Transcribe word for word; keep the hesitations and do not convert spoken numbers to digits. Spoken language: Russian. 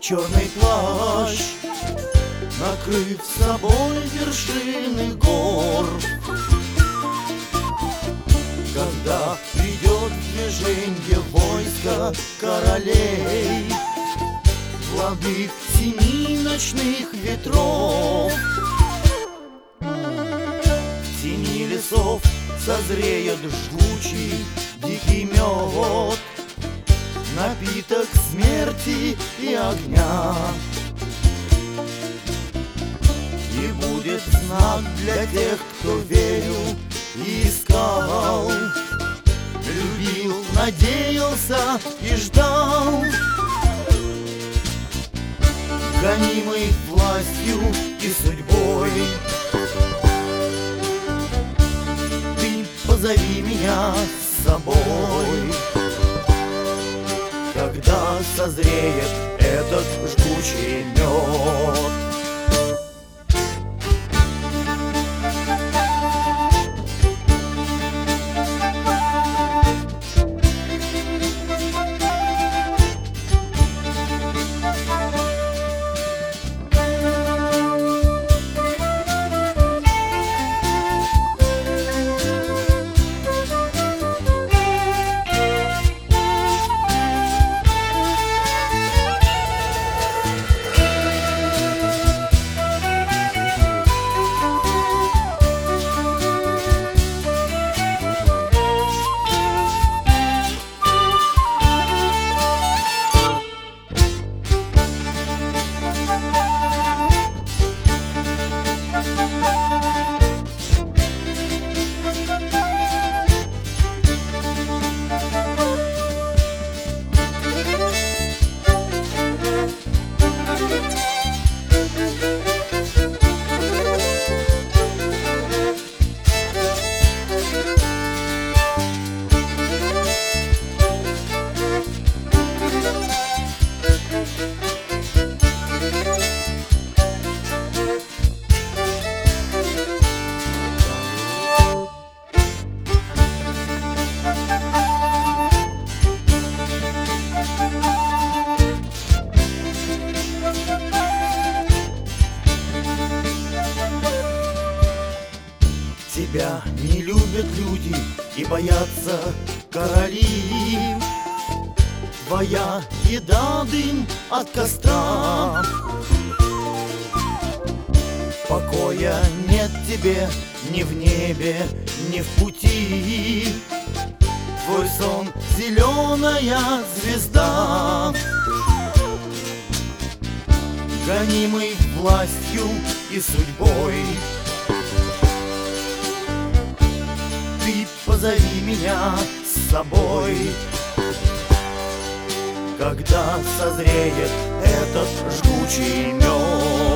черный плащ, накрыв собой вершины гор. Когда придет в движенье войско королей, владык семи ночных ветров, в тени лесов созреет жгучий дикий мед, напиток смерти и огня. И будет знак для тех, кто верил и искал, любил, надеялся и ждал. Гонимый властью и судьбой, ты позови меня с собой, когда созреет этот жгучий мед. Тебя не любят люди и боятся короли. Твоя еда — дым от костра. Покоя нет тебе ни в небе, ни в пути. Твой сон — зеленая звезда. Гонимый властью и судьбой, ты позови меня с собой, когда созреет этот жгучий мед.